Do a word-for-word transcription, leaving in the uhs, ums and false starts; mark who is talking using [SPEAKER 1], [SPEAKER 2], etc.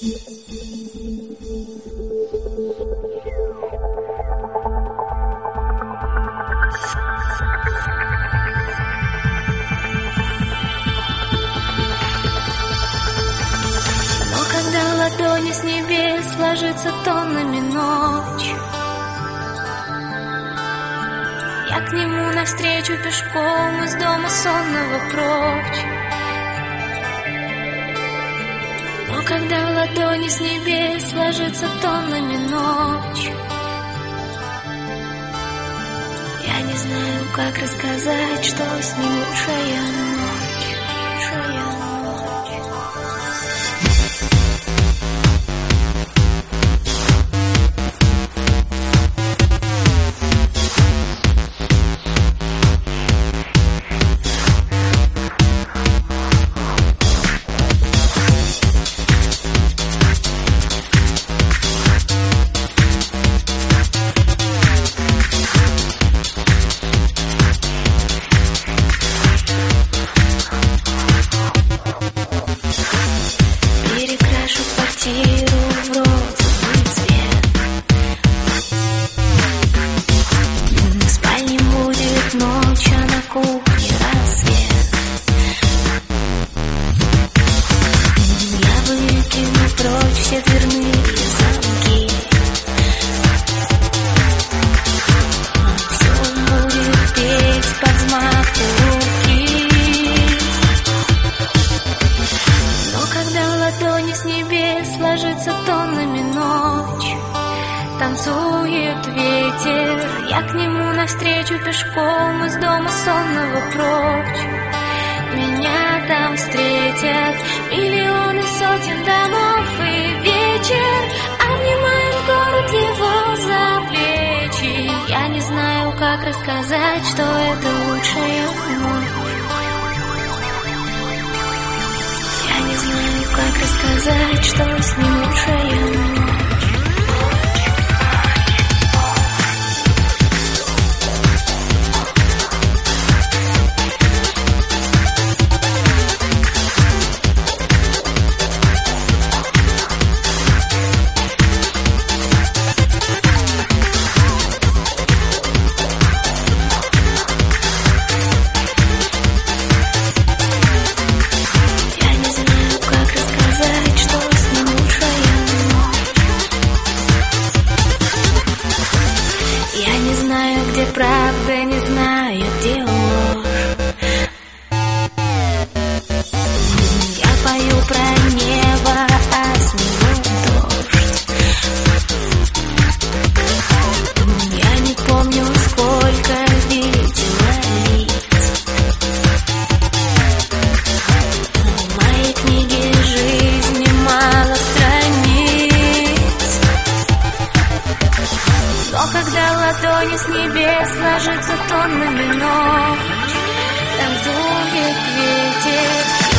[SPEAKER 1] Но когда ладони с небес ложится тоннами ночь, я к нему навстречу пешком из дома сонного прочь. Но когда в ладони с небес ложится тоннами ночь, я не знаю, как рассказать, что с ним лучшая ночь, лучшая ночь. Ложится тоннами ночь, танцует ветер, я к нему навстречу пешком из дома сонного прочь. Меня там встретят миллионы сотен домов, и вечер обнимает город его за плечи. Я не знаю, как рассказать, что это лучшая ночь. Я не знаю, как рассказать, что с ним лучшая ночь. Где правда, не знаю, где ложь. Я пою про небо, а с него дождь. Я не помню, сколько видела лиц. В моей книге жизни мало страниц. Но когда ладони с небес ложится тоннами ночь, танцует ветер.